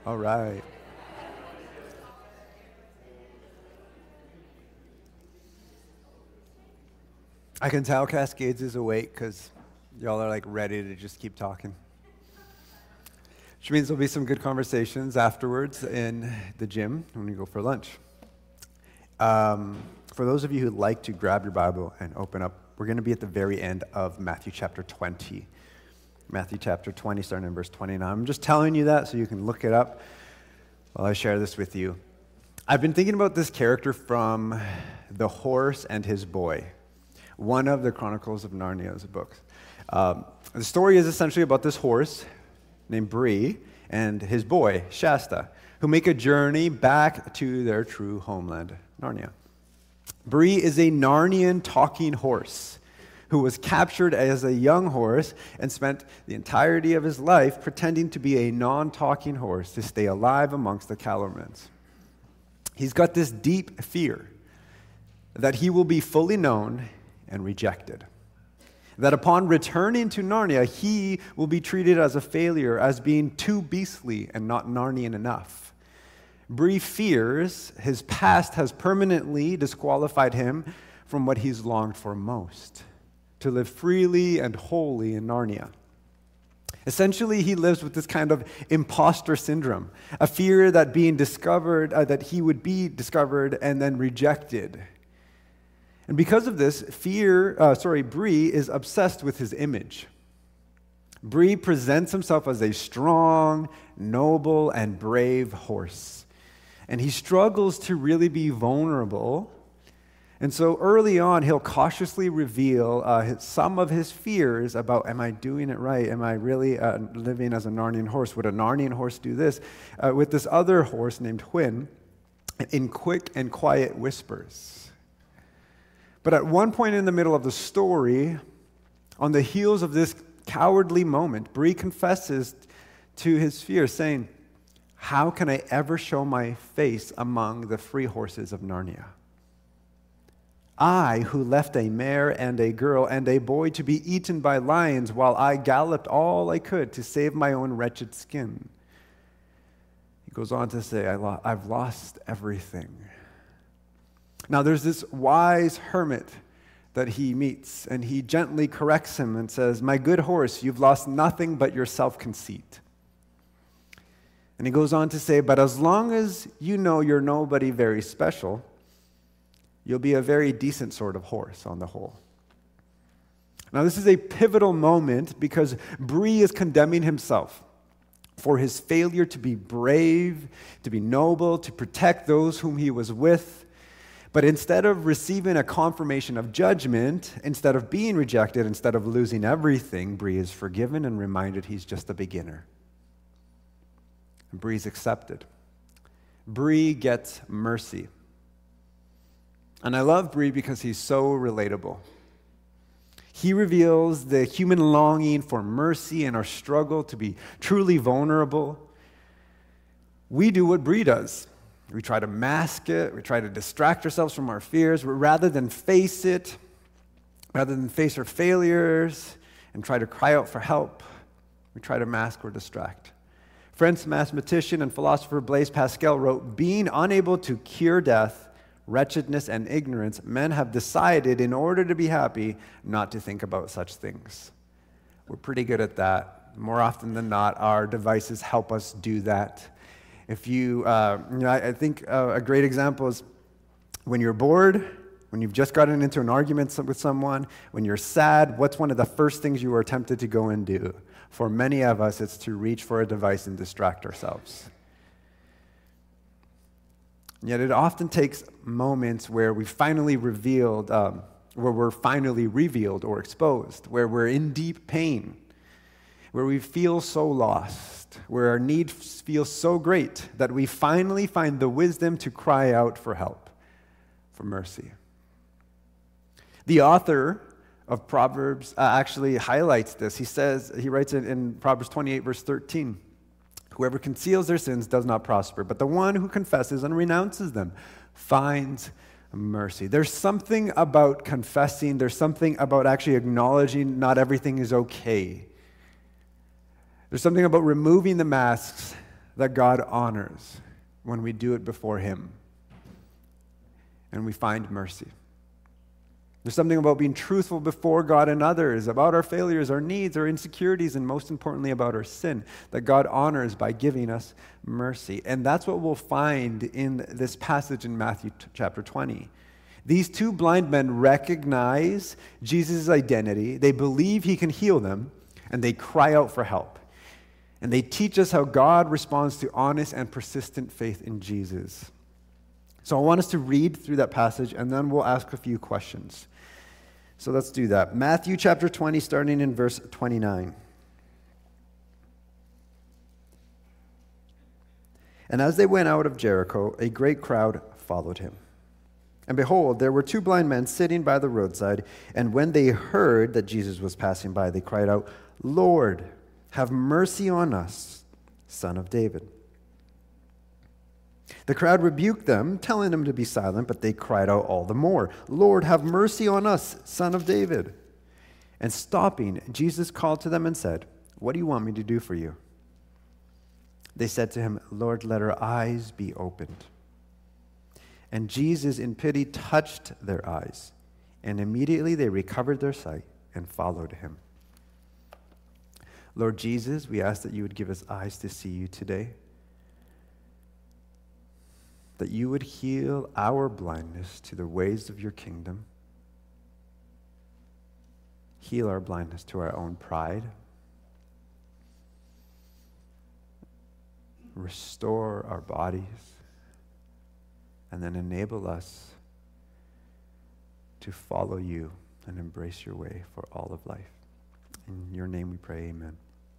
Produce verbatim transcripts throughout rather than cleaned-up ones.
All right. I can tell Cascades is awake because y'all are like ready to just keep talking. Which means there'll be some good conversations afterwards in the gym when we go for lunch. Um, for those of you who'd like to grab your Bible and open up, we're going to be at the very end of Matthew chapter twenty. Matthew chapter twenty, starting in verse twenty-nine. I'm just telling you that so you can look it up while I share this with you. I've been thinking about this character from The Horse and His Boy, one of the Chronicles of Narnia's books. Um, the story is essentially about this horse named Bree and his boy, Shasta, who make a journey back to their true homeland, Narnia. Bree is a Narnian talking horse who was captured as a young horse and spent the entirety of his life pretending to be a non-talking horse to stay alive amongst the Calormens. He's got this deep fear that he will be fully known and rejected. That upon returning to Narnia, he will be treated as a failure, as being too beastly and not Narnian enough. Bree fears his past has permanently disqualified him from what he's longed for most, to live freely and wholly in Narnia. Essentially, he lives with this kind of imposter syndrome, a fear that being discovered, uh, that he would be discovered and then rejected. And because of this, fear, uh, sorry, Bree is obsessed with his image. Bree presents himself as a strong, noble, and brave horse. And he struggles to really be vulnerable. And so early on, he'll cautiously reveal uh, his, some of his fears about, am I doing it right? Am I really uh, living as a Narnian horse? Would a Narnian horse do this? Uh, with this other horse named Hwin, in quick and quiet whispers. But at one point in the middle of the story, on the heels of this cowardly moment, Bree confesses to his fear, saying, how can I ever show my face among the free horses of Narnia? I, who left a mare and a girl and a boy to be eaten by lions while I galloped all I could to save my own wretched skin. He goes on to say, I lo- I've lost everything. Now, there's this wise hermit that he meets, and he gently corrects him and says, my good horse, you've lost nothing but your self-conceit. And he goes on to say, but as long as you know you're nobody very special, you'll be a very decent sort of horse on the whole. Now, this is a pivotal moment because Bree is condemning himself for his failure to be brave, to be noble, to protect those whom he was with. But instead of receiving a confirmation of judgment, instead of being rejected, instead of losing everything, Bree is forgiven and reminded he's just a beginner. And Bree's accepted. Bree gets mercy. And I love Bree because he's so relatable. He reveals the human longing for mercy and our struggle to be truly vulnerable. We do what Bree does. We try to mask it. We try to distract ourselves from our fears. Rather than face it, rather than face our failures and try to cry out for help, we try to mask or distract. French mathematician and philosopher Blaise Pascal wrote, being unable to cure death, wretchedness, and ignorance, men have decided, in order to be happy, not to think about such things. We're pretty good at that. More often than not, our devices help us do that. If you, uh, you know, I, I think uh, a great example is when you're bored, when you've just gotten into an argument with someone, when you're sad, what's one of the first things you are tempted to go and do? For many of us, it's to reach for a device and distract ourselves. Yet it often takes moments where we finally revealed, um, where we're finally revealed or exposed, where we're in deep pain, where we feel so lost, where our need feels so great that we finally find the wisdom to cry out for help, for mercy. The author of Proverbs uh, actually highlights this. He says, he writes it in Proverbs twenty-eight, verse thirteen. Whoever conceals their sins does not prosper, but the one who confesses and renounces them finds mercy. There's something about confessing, there's something about actually acknowledging not everything is okay. There's something about removing the masks that God honors when we do it before him and we find mercy. There's something about being truthful before God and others, about our failures, our needs, our insecurities, and most importantly about our sin, that God honors by giving us mercy. And that's what we'll find in this passage in Matthew chapter twenty. These two blind men recognize Jesus' identity, they believe he can heal them, and they cry out for help. And they teach us how God responds to honest and persistent faith in Jesus. So I want us to read through that passage, and then we'll ask a few questions. So let's do that. Matthew chapter twenty, starting in verse twenty-nine. And as they went out of Jericho, a great crowd followed him. And behold, there were two blind men sitting by the roadside, and when they heard that Jesus was passing by, they cried out, "Lord, have mercy on us, Son of David." The crowd rebuked them, telling them to be silent, but they cried out all the more, "Lord, have mercy on us, Son of David." And stopping, Jesus called to them and said, "What do you want me to do for you?" They said to him, "Lord, let our eyes be opened." And Jesus, in pity, touched their eyes, and immediately they recovered their sight and followed him. Lord Jesus, we ask that you would give us eyes to see you today, that you would heal our blindness to the ways of your kingdom, heal our blindness to our own pride, restore our bodies, and then enable us to follow you and embrace your way for all of life. In your name we pray, amen.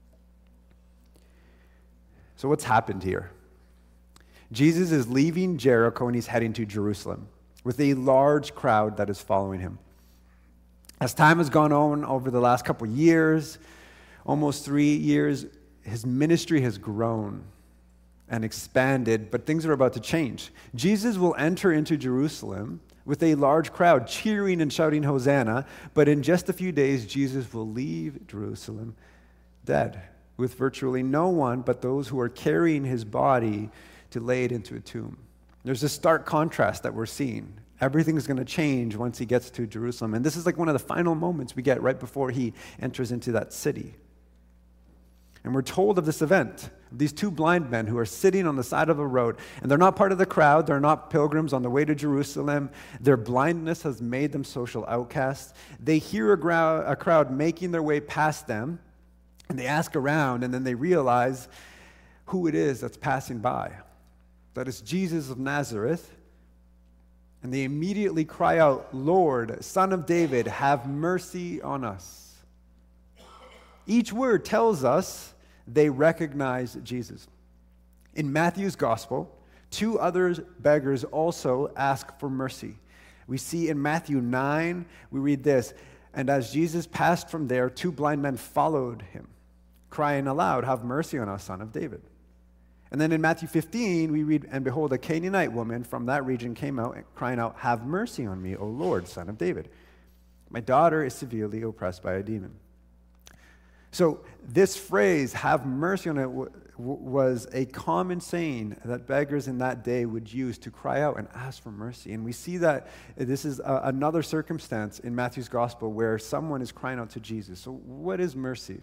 So what's happened here? Jesus is leaving Jericho and he's heading to Jerusalem with a large crowd that is following him. As time has gone on over the last couple of years, almost three years, his ministry has grown and expanded, but things are about to change. Jesus will enter into Jerusalem with a large crowd cheering and shouting Hosanna, but in just a few days, Jesus will leave Jerusalem dead, with virtually no one but those who are carrying his body to lay it into a tomb. There's a stark contrast that we're seeing. Everything's going to change once he gets to Jerusalem, and this is like one of the final moments we get right before he enters into that city. And we're told of this event, these two blind men who are sitting on the side of a road, and they're not part of the crowd, they're not pilgrims on the way to Jerusalem. Their blindness has made them social outcasts. They hear a, grou- a crowd making their way past them, and they ask around, and then they realize who it is that's passing by. That is Jesus of Nazareth. And they immediately cry out, "Lord, Son of David, have mercy on us." Each word tells us they recognize Jesus. In Matthew's gospel, two other beggars also ask for mercy. We see in Matthew nine, we read this, "And as Jesus passed from there, two blind men followed him, crying aloud, 'Have mercy on us, Son of David.'" And then in Matthew fifteen, we read, "And behold, a Canaanite woman from that region came out, crying out, 'Have mercy on me, O Lord, Son of David. My daughter is severely oppressed by a demon.'" So this phrase, "have mercy on it," w- w- was a common saying that beggars in that day would use to cry out and ask for mercy. And we see that this is a, another circumstance in Matthew's gospel where someone is crying out to Jesus. So what is mercy?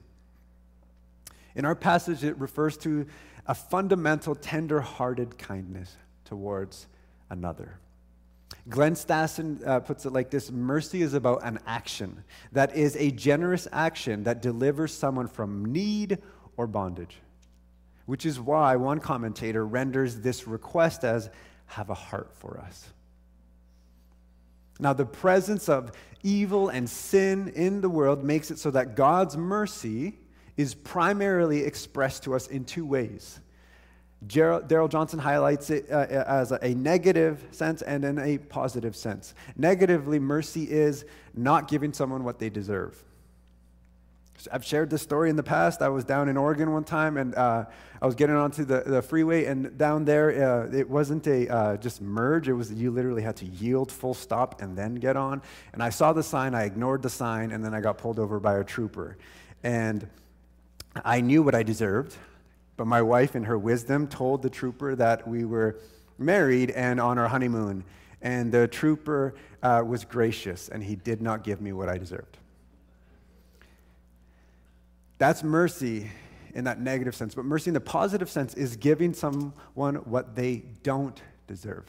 In our passage, it refers to a fundamental, tender-hearted kindness towards another. Glenn Stassen uh, puts it like this: mercy is about an action that is a generous action that delivers someone from need or bondage, which is why one commentator renders this request as, "Have a heart for us." Now, the presence of evil and sin in the world makes it so that God's mercy is primarily expressed to us in two ways. Darrell Johnson highlights it uh, as a negative sense and in a positive sense. Negatively, mercy is not giving someone what they deserve. I've shared this story in the past. I was down in Oregon one time, and uh, I was getting onto the, the freeway, and down there, uh, it wasn't a uh, just merge. It was you literally had to yield, full stop, and then get on. And I saw the sign, I ignored the sign, and then I got pulled over by a trooper. And I knew what I deserved, But my wife, in her wisdom, told the trooper that we were married and on our honeymoon. And the trooper uh, was gracious, and he did not give me what I deserved. That's mercy in that negative sense. But mercy in the positive sense is giving someone what they don't deserve.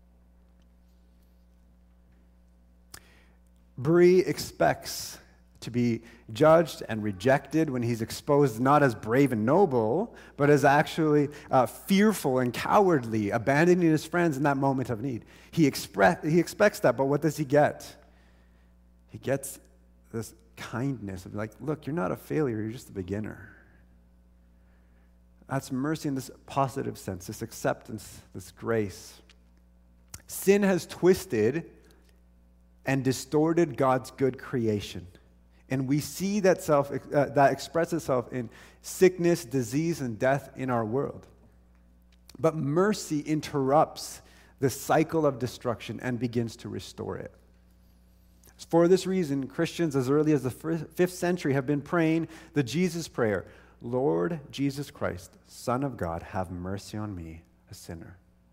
Bree expects to be judged and rejected when he's exposed not as brave and noble, but as actually uh, fearful and cowardly, abandoning his friends in that moment of need. He, expre- he expects that, but what does he get? He gets this kindness of like, look, you're not a failure, you're just a beginner. That's mercy in this positive sense, this acceptance, this grace. Sin has twisted and distorted God's good creation. And we see that self uh, that express itself in sickness, disease, and death in our world. But mercy interrupts the cycle of destruction and begins to restore it. For this reason, Christians as early as the fifth century have been praying the Jesus prayer, Lord Jesus Christ, Son of God, have mercy on me, a sinner.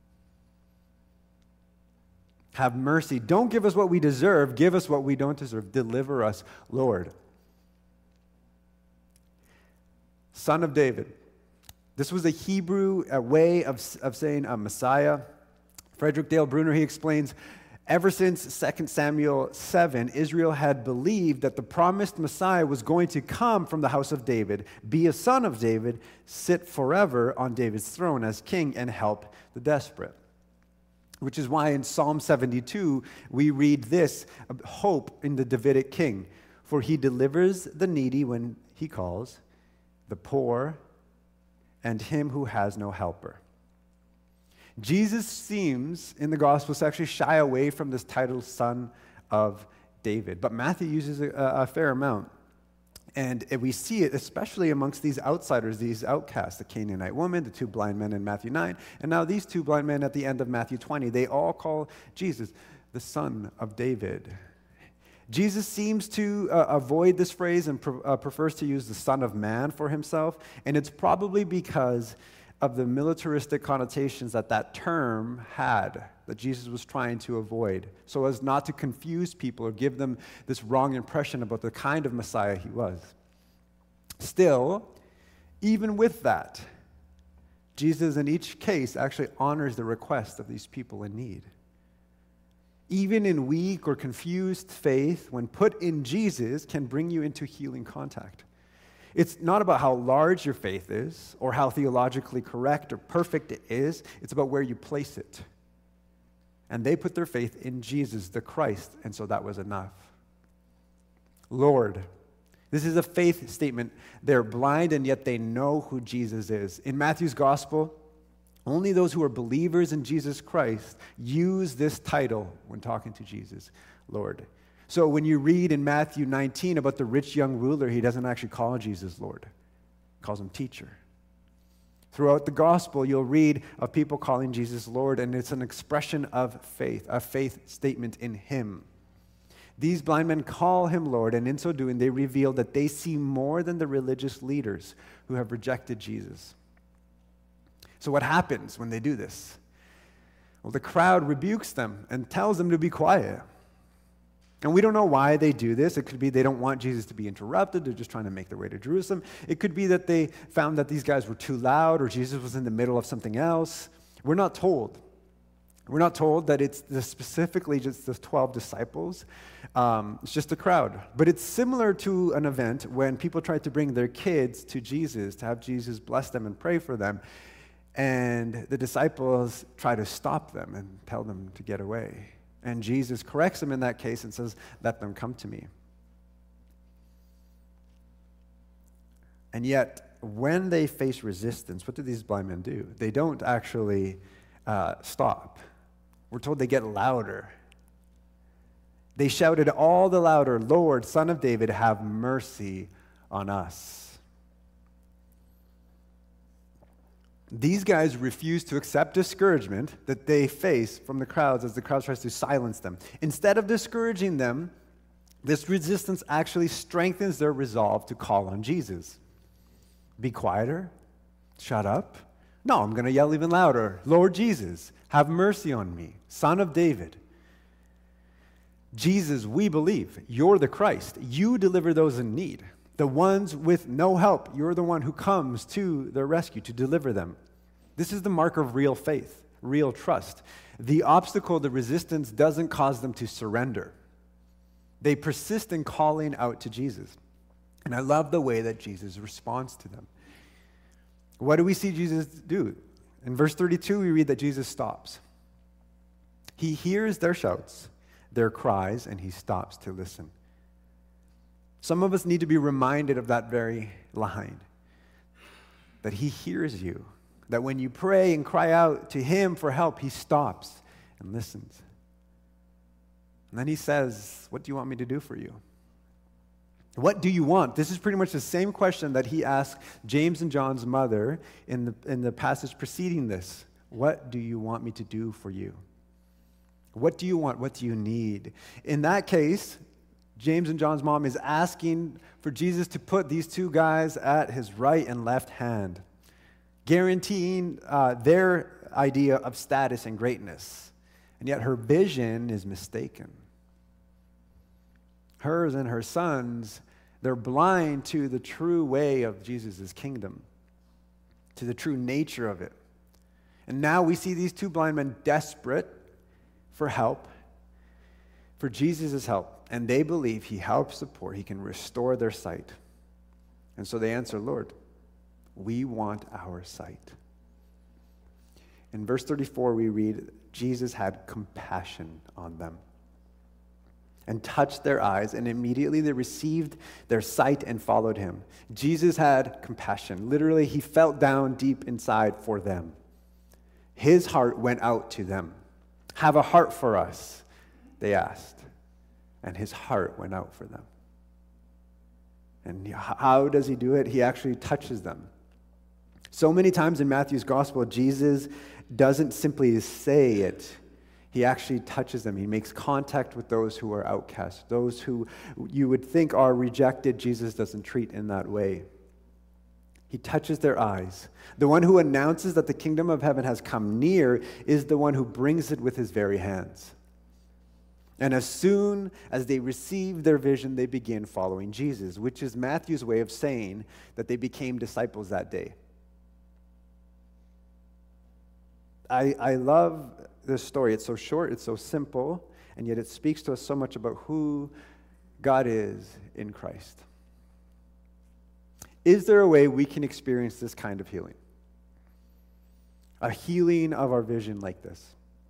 Have mercy. Don't give us what we deserve. Give us what we don't deserve. Deliver us, Lord. Son of David. This was a Hebrew a way of, of saying a Messiah. Frederick Dale Bruner, he explains, ever since Second Samuel seven, Israel had believed that the promised Messiah was going to come from the house of David, be a son of David, sit forever on David's throne as king, and help the desperate. Which is why in Psalm seventy-two, we read this, hope in the Davidic king. For he delivers the needy when he calls, the poor, and him who has no helper. Jesus seems in the Gospels to actually shy away from this title, Son of David. But Matthew uses a, a fair amount. And we see it especially amongst these outsiders, these outcasts, the Canaanite woman, the two blind men in Matthew nine, and now these two blind men at the end of Matthew twenty. They all call Jesus the Son of David. Jesus seems to uh, avoid this phrase and pre- uh, prefers to use the Son of Man for himself, and it's probably because of the militaristic connotations that that term had, that Jesus was trying to avoid, so as not to confuse people or give them this wrong impression about the kind of Messiah he was. Still, even with that, Jesus in each case actually honors the request of these people in need. Even in weak or confused faith, when put in Jesus, can bring you into healing contact. It's not about how large your faith is or how theologically correct or perfect it is. It's about where you place it. And they put their faith in Jesus, the Christ, and so that was enough. Lord. This is a faith statement. They're blind, and yet they know who Jesus is. In Matthew's gospel, only those who are believers in Jesus Christ use this title when talking to Jesus, Lord. So when you read in Matthew nineteen about the rich young ruler, he doesn't actually call Jesus Lord. He calls him teacher. Throughout the gospel, you'll read of people calling Jesus Lord, and it's an expression of faith, a faith statement in him. These blind men call him Lord, and in so doing, they reveal that they see more than the religious leaders who have rejected Jesus. So what happens when they do this? Well, the crowd rebukes them and tells them to be quiet. And we don't know why they do this. It could be they don't want Jesus to be interrupted. They're just trying to make their way to Jerusalem. It could be that they found that these guys were too loud or Jesus was in the middle of something else. We're not told. We're not told that it's the specifically just the twelve disciples. Um, it's just a crowd. But it's similar to an event when people tried to bring their kids to Jesus, to have Jesus bless them and pray for them. And the disciples try to stop them and tell them to get away. And Jesus corrects them in that case and says, let them come to me. And yet, when they face resistance, what do these blind men do? They don't actually uh, stop. We're told they get louder. They shouted all the louder, Lord, Son of David, have mercy on us. These guys refuse to accept discouragement that they face from the crowds as the crowd tries to silence them. Instead of discouraging them, this resistance actually strengthens their resolve to call on Jesus. Be quieter, Shut up? No, I'm going to yell even louder. Lord Jesus, have mercy on me, Son of David. Jesus, we believe. You're the Christ. You deliver those in need. The ones with no help, you're the one who comes to their rescue to deliver them. This is the mark of real faith, real trust. The obstacle, the resistance, doesn't cause them to surrender. They persist in calling out to Jesus. And I love the way that Jesus responds to them. What do we see Jesus do? In verse thirty-two, we read that Jesus stops. He hears their shouts, their cries, and he stops to listen. Some of us need to be reminded of that very line, that he hears you, that when you pray and cry out to him for help, he stops and listens. And then he says, what do you want me to do for you? What do you want? This is pretty much the same question that he asked James and John's mother in the, in the passage preceding this. What do you want me to do for you? What do you want? What do you need? In that case, James and John's mom is asking for Jesus to put these two guys at his right and left hand, guaranteeing uh, their idea of status and greatness. And yet her vision is mistaken. Hers and her sons, they're blind to the true way of Jesus' kingdom, to the true nature of it. And now we see these two blind men desperate for help, for Jesus' help. And they believe he helps the poor, he can restore their sight. And so they answer, Lord, we want our sight. In verse thirty-four, we read, Jesus had compassion on them and touched their eyes, and immediately they received their sight and followed him. Jesus had compassion. Literally, he felt down deep inside for them. His heart went out to them. Have a heart for us, they asked. And his heart went out for them. And how does he do it? He actually touches them. So many times in Matthew's gospel, Jesus doesn't simply say it. He actually touches them. He makes contact with those who are outcast, those who you would think are rejected. Jesus doesn't treat in that way. He touches their eyes. The one who announces that the kingdom of heaven has come near is the one who brings it with his very hands. And as soon as they receive their vision, they begin following Jesus, which is Matthew's way of saying that they became disciples that day. I, I love this story. It's so short, it's so simple, and yet it speaks to us so much about who God is in Christ. Is there a way we can experience this kind of healing? A healing of our vision like this?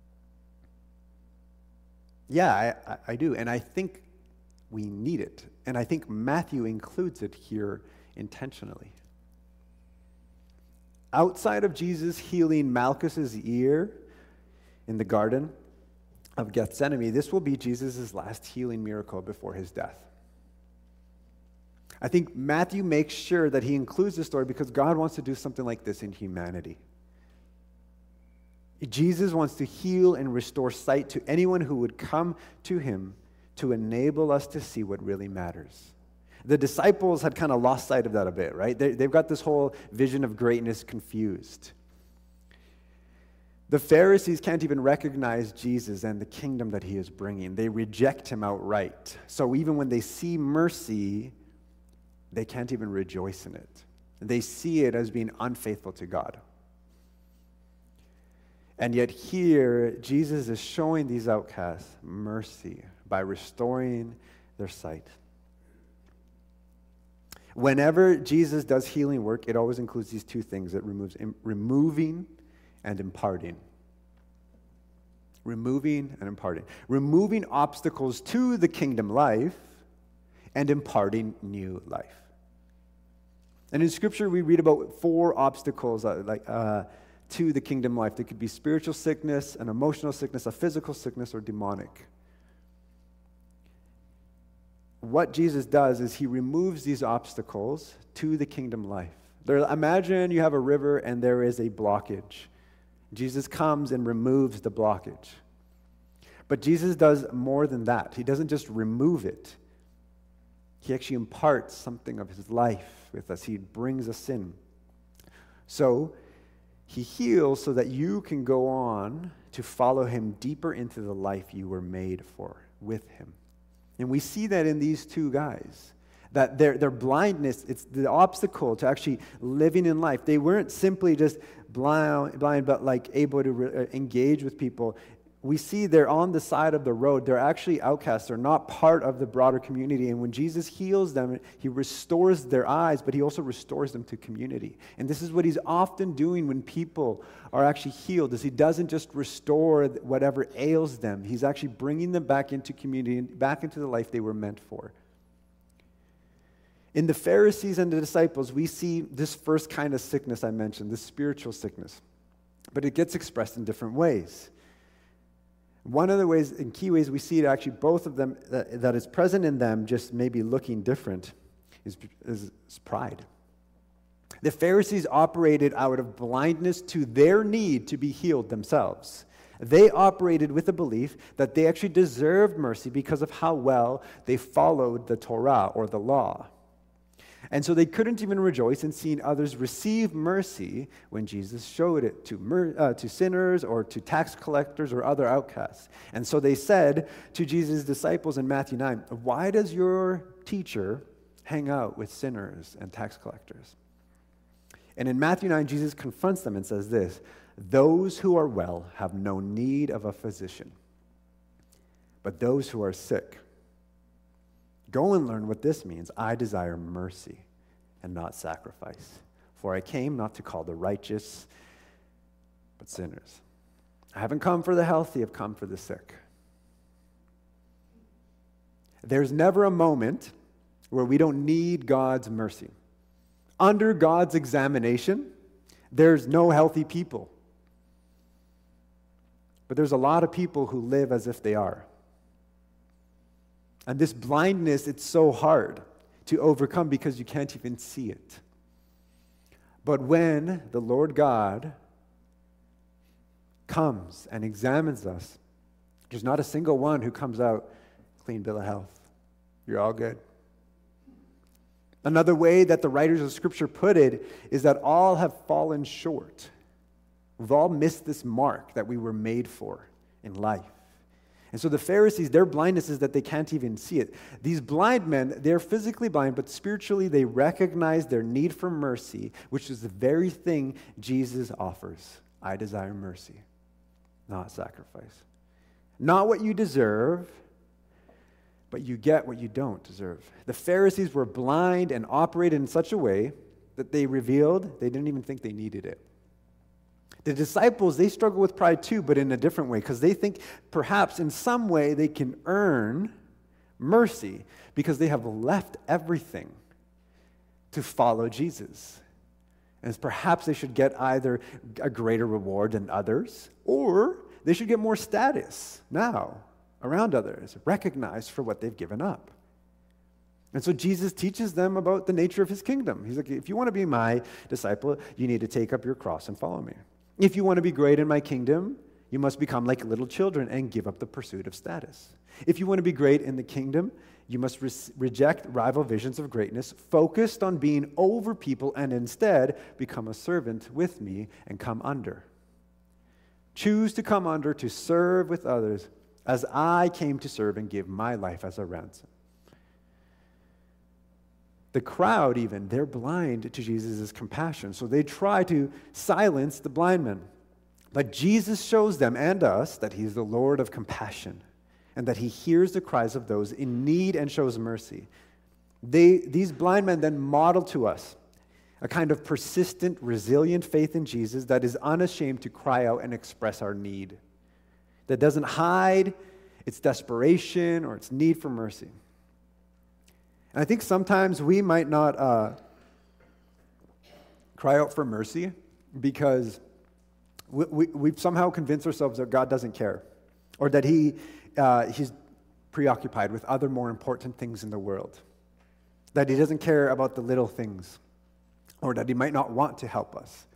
Yeah, I, I, I do, and I think we need it. And I think Matthew includes it here intentionally. Outside of Jesus healing Malchus's ear in the Garden of Gethsemane, this will be Jesus' last healing miracle before his death. I think Matthew makes sure that he includes this story because God wants to do something like this in humanity. Jesus wants to heal and restore sight to anyone who would come to him to enable us to see what really matters. The disciples had kind of lost sight of that a bit, right? They, they've got this whole vision of greatness confused. The Pharisees can't even recognize Jesus and the kingdom that he is bringing. They reject him outright. So even when they see mercy, they can't even rejoice in it. They see it as being unfaithful to God. And yet here, Jesus is showing these outcasts mercy by restoring their sight. Whenever Jesus does healing work, it always includes these two things. It removes removing and imparting. Removing and imparting. Removing obstacles to the kingdom life and imparting new life. And in Scripture, we read about four obstacles uh, like uh, to the kingdom life. There could be spiritual sickness, an emotional sickness, a physical sickness, or demonic. What Jesus does is he removes these obstacles to the kingdom life. There, imagine you have a river and there is a blockage. Jesus comes and removes the blockage. But Jesus does more than that. He doesn't just remove it. He actually imparts something of his life with us. He brings us in. So he heals so that you can go on to follow him deeper into the life you were made for with him. And we see that in these two guys, that their, their blindness, it's the obstacle to actually living in life. They weren't simply just blind, blind but like able to re- engage with people. We see they're on the side of the road. They're actually outcasts. They're not part of the broader community. And when Jesus heals them, he restores their eyes, but he also restores them to community. And this is what he's often doing when people are actually healed, is he doesn't just restore whatever ails them. He's actually bringing them back into community, back into the life they were meant for. In the Pharisees and the disciples, we see this first kind of sickness I mentioned, this spiritual sickness. But it gets expressed in different ways. One of the ways, in key ways, we see it actually both of them, that, that is present in them, just maybe looking different, is, is, is pride. The Pharisees operated out of blindness to their need to be healed themselves. They operated with the belief that they actually deserved mercy because of how well they followed the Torah or the law. And so they couldn't even rejoice in seeing others receive mercy when Jesus showed it to, mer- uh, to sinners or to tax collectors or other outcasts. And so they said to Jesus' disciples in Matthew nine, "Why does your teacher hang out with sinners and tax collectors?" And in Matthew nine, Jesus confronts them and says this, "Those who are well have no need of a physician, but those who are sick. Go and learn what this means. I desire mercy and not sacrifice. For I came not to call the righteous, but sinners. I haven't come for the healthy, I've come for the sick." There's never a moment where we don't need God's mercy. Under God's examination, there's no healthy people. But there's a lot of people who live as if they are. And this blindness, it's so hard to overcome because you can't even see it. But when the Lord God comes and examines us, there's not a single one who comes out clean bill of health. You're all good. Another way that the writers of Scripture put it is that all have fallen short. We've all missed this mark that we were made for in life. And so the Pharisees, their blindness is that they can't even see it. These blind men, they're physically blind, but spiritually they recognize their need for mercy, which is the very thing Jesus offers. I desire mercy, not sacrifice. Not what you deserve, but you get what you don't deserve. The Pharisees were blind and operated in such a way that they revealed they didn't even think they needed it. The disciples, they struggle with pride too, but in a different way, because they think perhaps in some way they can earn mercy because they have left everything to follow Jesus. And perhaps they should get either a greater reward than others, or they should get more status now around others, recognized for what they've given up. And so Jesus teaches them about the nature of his kingdom. He's like, if you want to be my disciple, you need to take up your cross and follow me. If you want to be great in my kingdom, you must become like little children and give up the pursuit of status. If you want to be great in the kingdom, you must re- reject rival visions of greatness, focused on being over people, and instead become a servant with me and come under. Choose to come under to serve with others as I came to serve and give my life as a ransom. The crowd even, they're blind to Jesus' compassion, so they try to silence the blind men. But Jesus shows them and us that he's the Lord of compassion and that he hears the cries of those in need and shows mercy. They, these blind men then model to us a kind of persistent, resilient faith in Jesus that is unashamed to cry out and express our need, that doesn't hide its desperation or its need for mercy. And I think sometimes we might not uh, cry out for mercy because we, we, we've somehow convinced ourselves that God doesn't care, or that he uh, he's preoccupied with other more important things in the world, that he doesn't care about the little things, or that he might not want to help us.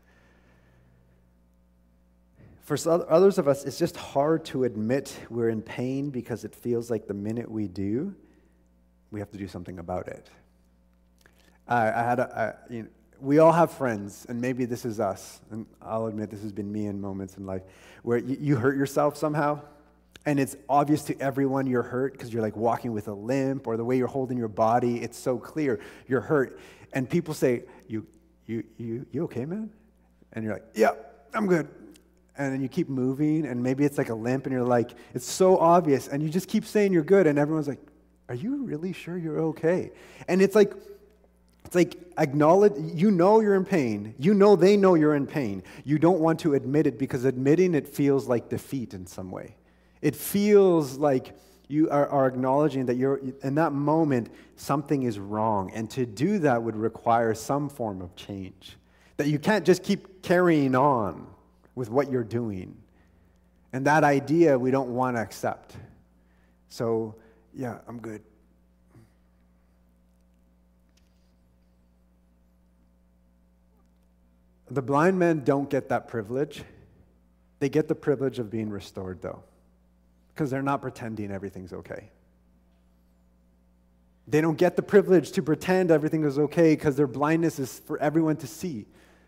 For others of us, it's just hard to admit we're in pain because it feels like the minute we do, we have to do something about it. I, I had a, a, you know, we all have friends, and maybe this is us, and I'll admit this has been me in moments in life, where you, you hurt yourself somehow, and it's obvious to everyone you're hurt because you're like walking with a limp, or the way you're holding your body, it's so clear you're hurt. And people say, you, you, you, you okay, man? And you're like, yeah, I'm good. And then you keep moving, and maybe it's like a limp, and you're like, it's so obvious, and you just keep saying you're good, and everyone's like, are you really sure you're okay? And it's like, it's like acknowledge, you know you're in pain. You know they know you're in pain. You don't want to admit it because admitting it feels like defeat in some way. It feels like you are, are acknowledging that you're, in that moment, something is wrong. And to do that would require some form of change. That you can't just keep carrying on with what you're doing. And that idea we don't want to accept. So, yeah, I'm good. The blind men don't get that privilege. They get the privilege of being restored, though, because they're not pretending everything's okay. They don't get the privilege to pretend everything is okay because their blindness is for everyone to see.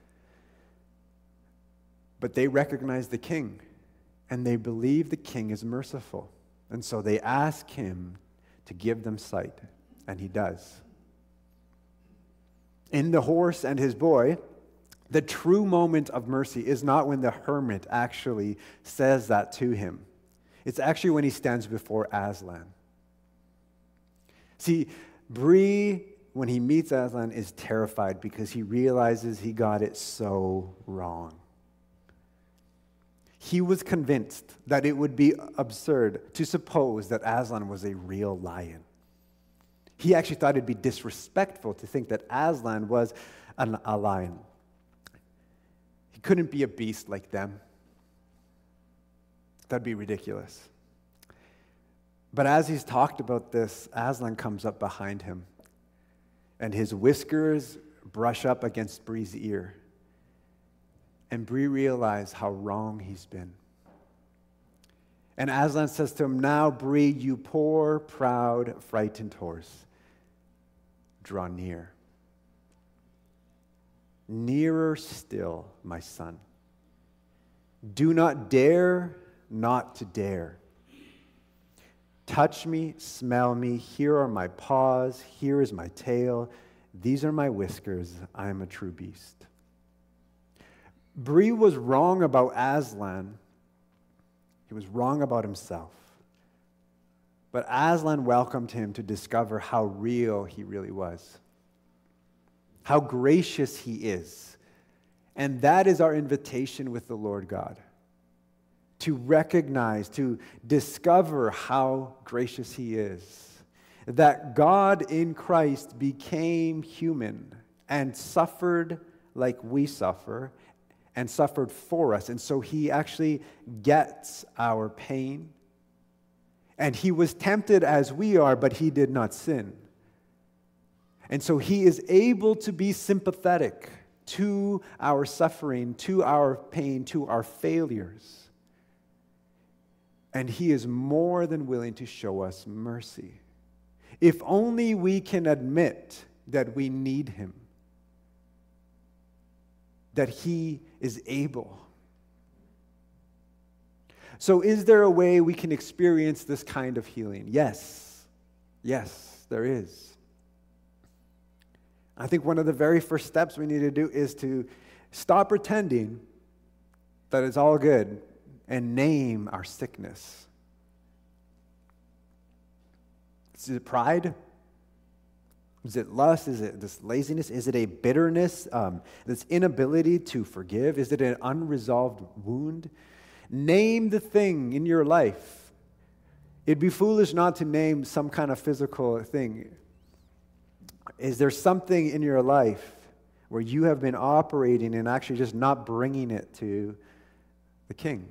But they recognize the king, and they believe the king is merciful. And so they ask him to give them sight, and he does. In the horse and his boy, the true moment of mercy is not when the hermit actually says that to him. It's actually when he stands before Aslan. See, Bree, when he meets Aslan, is terrified because he realizes he got it so wrong. He was convinced that it would be absurd to suppose that Aslan was a real lion. He actually thought it'd be disrespectful to think that Aslan was an, a lion. He couldn't be a beast like them. That'd be ridiculous. But as he's talked about this, Aslan comes up behind him, and his whiskers brush up against Bree's ear. And Bree realized how wrong he's been. And Aslan says to him, now, Bree, you poor, proud, frightened horse, draw near. Nearer still, my son. Do not dare not to dare. Touch me, smell me, here are my paws, here is my tail, these are my whiskers, I am a true beast. Bree was wrong about Aslan. He was wrong about himself. But Aslan welcomed him to discover how real he really was, how gracious he is. And that is our invitation with the Lord God, to recognize, to discover how gracious he is. That God in Christ became human and suffered like we suffer, and suffered for us. And so he actually gets our pain. And he was tempted as we are, but he did not sin. And so he is able to be sympathetic to our suffering, to our pain, to our failures. And he is more than willing to show us mercy. If only we can admit that we need him, that he is able. So is there a way we can experience this kind of healing? Yes. Yes, there is. I think one of the very first steps we need to do is to stop pretending that it's all good and name our sickness. Is it pride? Is it lust? Is it this laziness? Is it a bitterness, um, this inability to forgive? Is it an unresolved wound? Name the thing in your life. It'd be foolish not to name some kind of physical thing. Is there something in your life where you have been operating and actually just not bringing it to the King?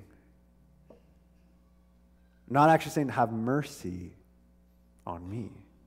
Not actually saying, have mercy on me.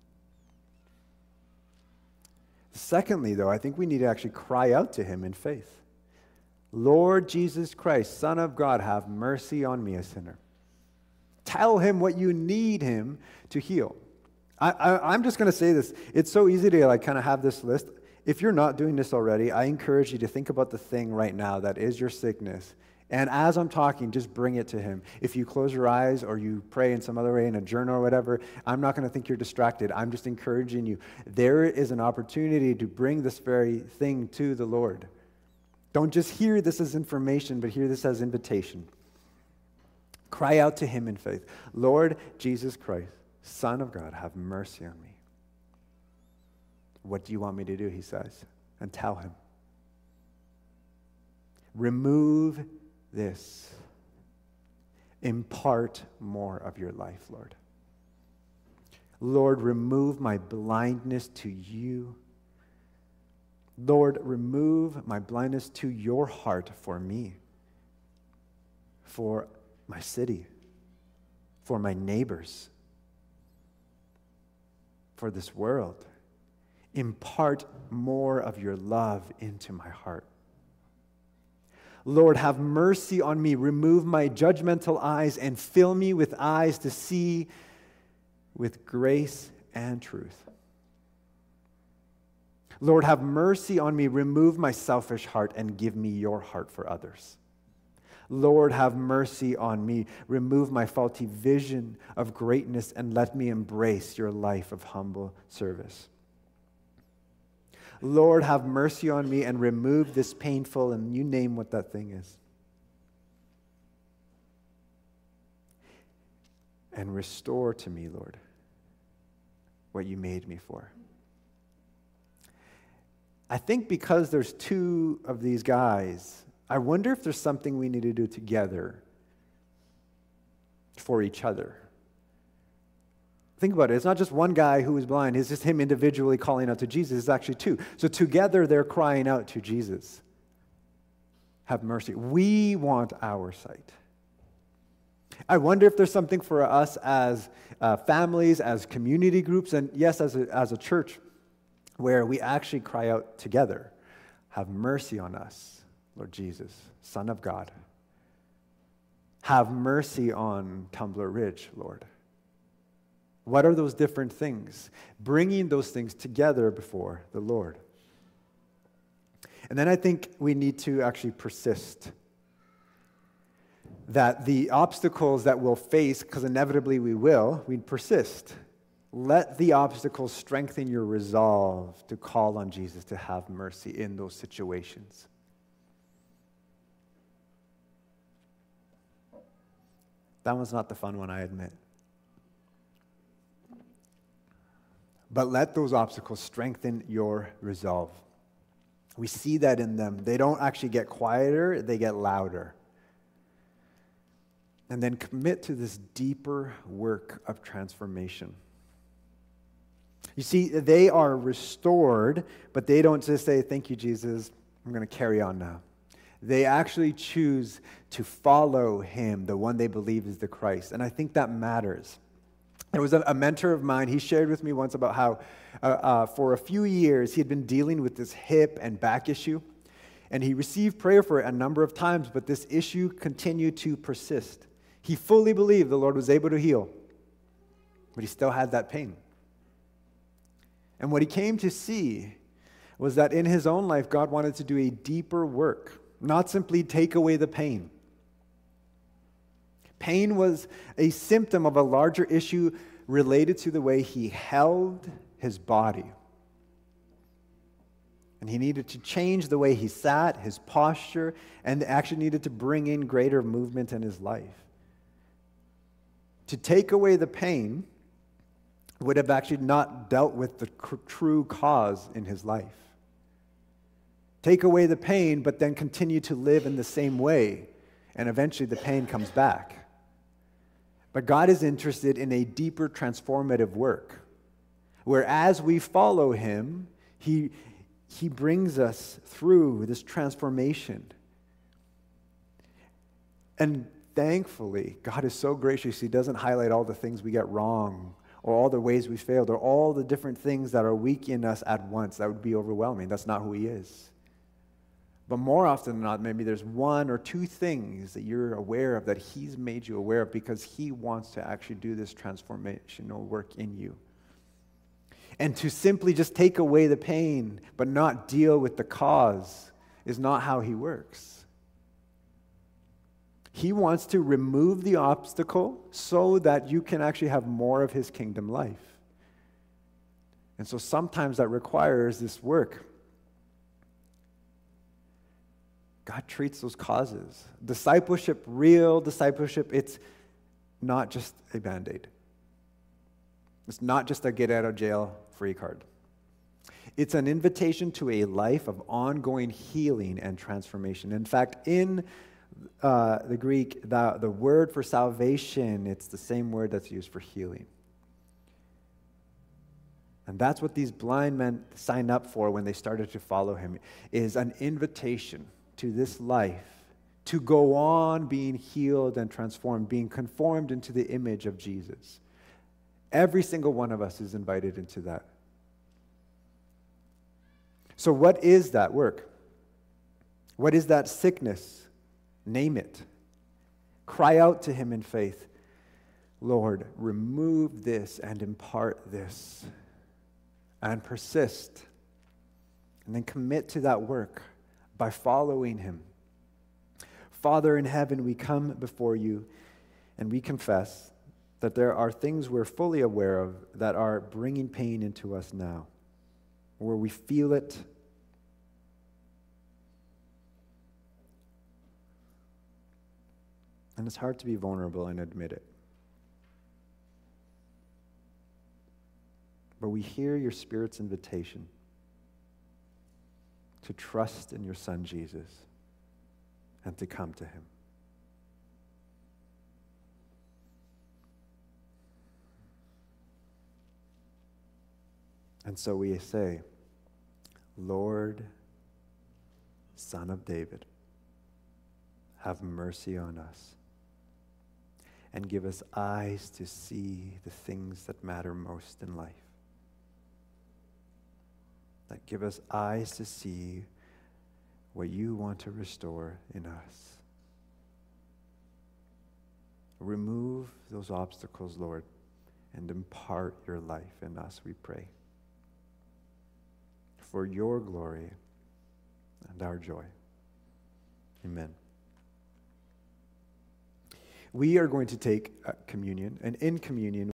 Secondly, though, I think we need to actually cry out to him in faith. Lord Jesus Christ, Son of God, have mercy on me, a sinner. Tell him what you need him to heal. I, I, I'm just going to say this. It's so easy to like kind of have this list. if you're not doing this already, I encourage you to think about the thing right now that is your sickness. And as I'm talking, just bring it to him. If you close your eyes or you pray in some other way in a journal or whatever, I'm not going to think you're distracted. I'm just encouraging you. There is an opportunity to bring this very thing to the Lord. Don't just hear this as information, but hear this as invitation. Cry out to him in faith. Lord Jesus Christ, Son of God, have mercy on me. What do you want me to do, he says, and tell him. Remove this. Impart more of your life, Lord. Lord, remove my blindness to you. Lord, remove my blindness to your heart for me, for my city, for my neighbors, for this world. Impart more of your love into my heart. Lord, have mercy on me. Remove my judgmental eyes and fill me with eyes to see with grace and truth. Lord, have mercy on me. Remove my selfish heart and give me your heart for others. Lord, have mercy on me. Remove my faulty vision of greatness and let me embrace your life of humble service. Lord, have mercy on me and remove this painful, and you name what that thing is. And restore to me, Lord, what you made me for. I think because there's two of these guys, I wonder if there's something we need to do together for each other. Think about it. It's not just one guy who is blind. It's just him individually calling out to Jesus. It's actually two. So together they're crying out to Jesus. Have mercy. We want our sight. I wonder if there's something for us as uh, families, as community groups, and yes, as a, as a church, where we actually cry out together. Have mercy on us, Lord Jesus, Son of God. Have mercy on Tumbler Ridge, Lord. What are those different things? Bringing those things together before the Lord. And then I think we need to actually persist. That the obstacles that we'll face, because inevitably we will, we persist. Let the obstacles strengthen your resolve to call on Jesus to have mercy in those situations. That one's not the fun one, I admit. But let those obstacles strengthen your resolve. We see that in them. They don't actually get quieter, they get louder. And then commit to this deeper work of transformation. You see, they are restored, but they don't just say, thank you, Jesus, I'm going to carry on now. They actually choose to follow him, the one they believe is the Christ. And I think that matters. There was a, a mentor of mine, he shared with me once about how uh, uh, for a few years he had been dealing with this hip and back issue. And he received prayer for it a number of times, but this issue continued to persist. He fully believed the Lord was able to heal, but he still had that pain. And what he came to see was that in his own life, God wanted to do a deeper work, not simply take away the pain. Pain was a symptom of a larger issue related to the way he held his body. And he needed to change the way he sat, his posture, and actually needed to bring in greater movement in his life. To take away the pain would have actually not dealt with the cr- true cause in his life. Take away the pain, but then continue to live in the same way, and eventually the pain comes back. But God is interested in a deeper transformative work, where as we follow him, he, he brings us through this transformation. And thankfully, God is so gracious, he doesn't highlight all the things we get wrong, or all the ways we failed, or all the different things that are weak in us at once. That would be overwhelming. That's not who he is. But more often than not, maybe there's one or two things that you're aware of that he's made you aware of because he wants to actually do this transformational work in you. And to simply just take away the pain but not deal with the cause is not how he works. He wants to remove the obstacle so that you can actually have more of his kingdom life. And so sometimes that requires this work. God treats those causes. Discipleship, real discipleship, it's not just a Band-Aid. It's not just a get out of jail free card. It's an invitation to a life of ongoing healing and transformation. In fact, in uh, the Greek, the, the word for salvation, it's the same word that's used for healing. And that's what these blind men signed up for when they started to follow him, is an invitation to this life to go on being healed and transformed, being conformed into the image of Jesus. Every single one of us is invited into that. So what is that work? What is that sickness? Name it. Cry out to him in faith. Lord, remove this and impart this. And persist. And then commit to that work by following him. Father in heaven, we come before you and we confess that there are things we're fully aware of that are bringing pain into us now, where we feel it. And it's hard to be vulnerable and admit it. But we hear your Spirit's invitation to trust in your Son, Jesus, and to come to him. And so we say, Lord, Son of David, have mercy on us and give us eyes to see the things that matter most in life. That give us eyes to see what you want to restore in us. Remove those obstacles, Lord, and impart your life in us, we pray. For your glory and our joy. Amen. We are going to take communion, and in communion,